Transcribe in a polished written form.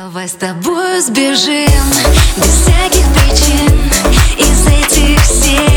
Давай с тобой сбежим без всяких причин из этих всех